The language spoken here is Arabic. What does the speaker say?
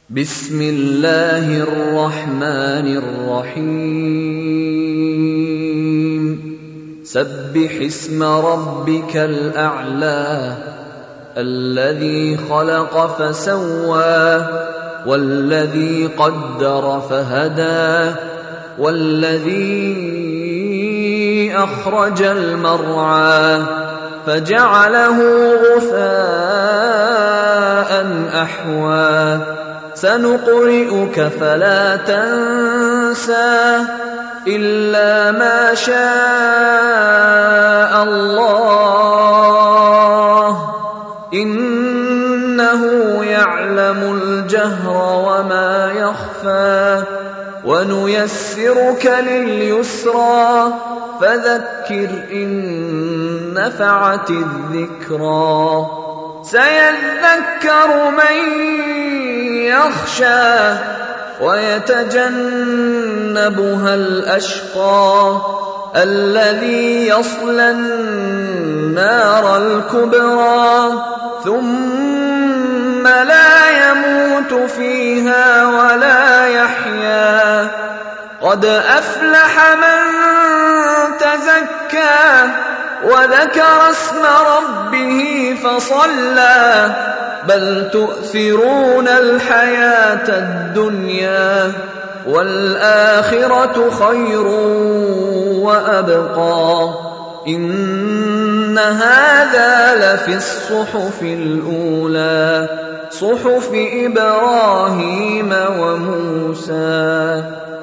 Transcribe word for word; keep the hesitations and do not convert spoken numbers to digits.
بسم الله الرحمن الرحيم سبح اسم ربك الأعلى الذي خلق فسوى والذي قدر فهدى والذي أخرج المرعى فجعله غثاء أحوى سنقرئك فلا تنسى إلا ما شاء الله إنه يعلم الجهر وما يخفى ونيسرك لليسرى فذكر إن نفعت الذكرى سيذكر من يخشى ويتجنبها الأشقى الذي يصلى النار الكبرى ثم لا يموت فيها ولا يحيا قد أفلح من تزكى وذكر اسم ربه فصلى بل تؤثرون الحياة الدنيا والآخرة خير وأبقى إن هذا لفي الصحف الأولى صحف إبراهيم وموسى